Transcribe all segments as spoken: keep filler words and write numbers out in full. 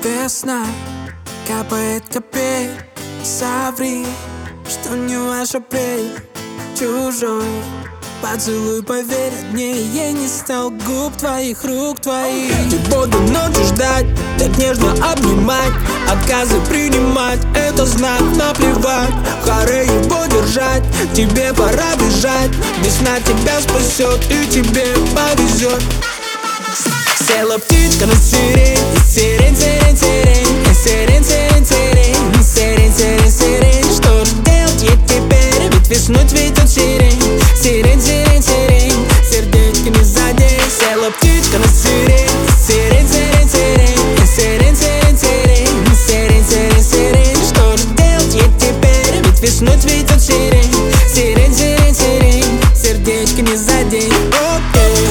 Весна капает капель. Соври, что не ваш апрель. Чужой поцелуй, поверь, мне я не стал губ твоих, рук твоих. Не буду ночью ждать, так нежно обнимать. Отказы принимать, это знак, наплевать. Харе его держать, тебе пора бежать. Весна тебя спасет и тебе повезет. Села птичка на сирень, сирень, сирень, сирень, сирень, сирень, сирень, сирень, сирень, сирень. Что же делать ей теперь, ведь весной цветет сирень. Сирень, сирень, сирень, сердечко не задень. Села птичка на сирень, сирень, сирень, сирень, сирень, сирень, сирень, сирень, сирень, сирень. Что же делать ей теперь, ведь весной цветет сирень. Сирень, сирень, сирень, сердечко не задень. Окей.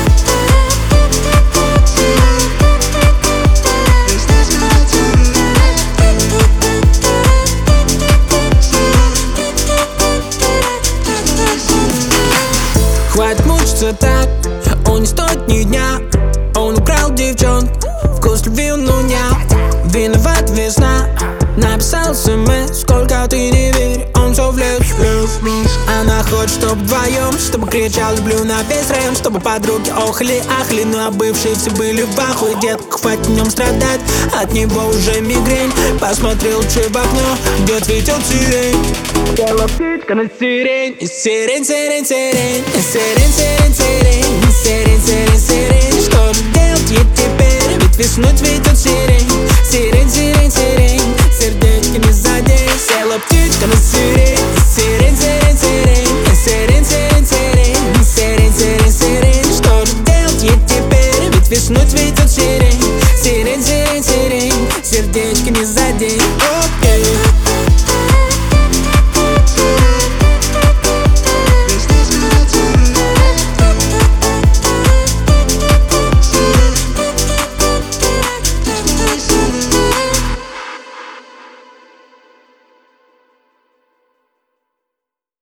Хватит мучиться так, он не стоит ни дня. Он украл девчонку, вкус любви он унял. Виноват весна, написал смс. Сколько ты не верь, он все влез. Она хочет, чтоб вдвоем, чтобы кричал люблю на весь район. Чтобы подруги охали, ахли, ну а бывшие все были в ахуе. Детка, хватит в нем страдать, от него уже мигрень. Посмотри лучше в окно, где цветет сирень. Села птичка на сирень, сирень, сирень, сирень, сирень, сирень, сирень, сирень, сирень, сирень. Что же делать ей теперь, ведь весной цветет сирень. Сирень, сирень, сирень, сердечко не задень. Села птичка на сирень, сирень, сирень, сирень, сирень, сирень, сирень, сирень, сирень, сирень. Что же делать ей теперь, ведь весной цветет сирень. Сирень, сирень, сирень, сердечко не задень.